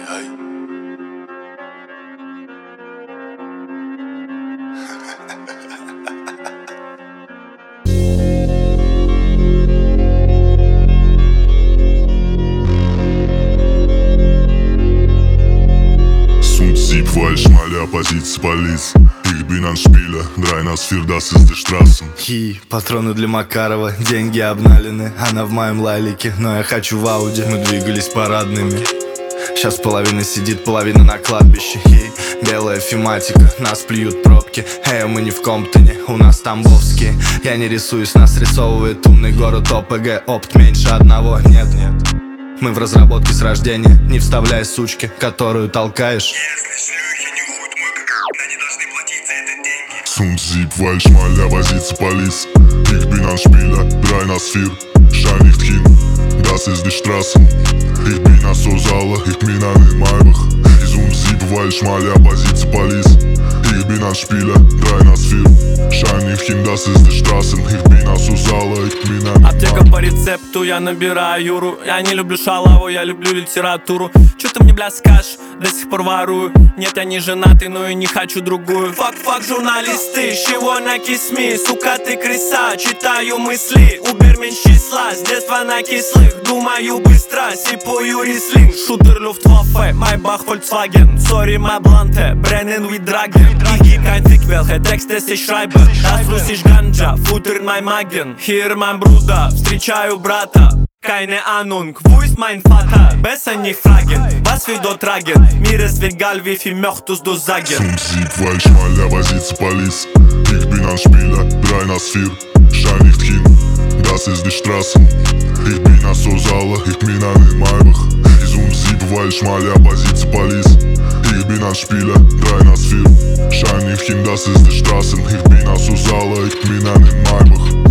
Hey. Sieb, falsch, Malia, позиция полиц. Ich bin ein Spieler, 3 на сфер, das ist die Straßen. Хи, патроны для Макарова, деньги обналены. Она в моем лайлике, но я хочу в Ауди. Мы двигались парадными. Сейчас половина сидит, половина на кладбище. Хи, белая фематика, нас плюют пробки. Эй, мы не в Комптоне, у нас тамбовские. Я не рисуюсь, нас рисовывает умный город ОПГ. Опт меньше одного, нет. Мы в разработке с рождения, не вставляй сучки, которую толкаешь. Sunt Sieb, falsch, Malia, позиция полиц. Ich bin ein Spieler, 3 на сфер, schau nicht hin, das ist die Straße. Ich bin aus Zala, ich bin ein Maybach. Sunt Sieb, falsch, Malia, позиция полиц. Ich bin ein Spieler, 3 на сфер, schau nicht hin, das ist die Straße. Ich bin aus Zala, ich bin ein Аптека по рецепту, я набираю Юру. Я не люблю шалаву, я люблю литературу. Чё ты мне, бля, скажешь? До сих пор ворую. Нет, я не женатый, но и не хочу другую. Фак, журналисты, с чего накисми? Сука, ты крыса, читаю мысли. Убер меньше числа, с детства на кислых. Думаю быстро, сипую рислинг. Шутер, Люфтваффе, Майбах, Volkswagen. Sorry, my Blante, brennen wie Dragen. Ich kein Fick, welche Texte ich schreibe. Das russisch Ganja, Futter in mein Magen. Hier mein Bruder, встречаю брата. Keine Ahnung, wo ist mein Vater? Besser nicht fragen, was wir dort tragen. Mir ist egal, wie viel möchtest du sagen. Sunt Sieb, falsch, Malia, позиция полиц. Ich bin ein Spieler, 3 на сфер, schau nicht hin, das ist die Straße. Ich bin aus Zala, ich bin ein Maybach. Sunt Sieb, falsch, Malia, позиция полиц. Ich bin ein Spieler, 3 на сфер, schau nicht hin, das ist die Straße. Ich bin aus Zala, ich bin ein Maybach.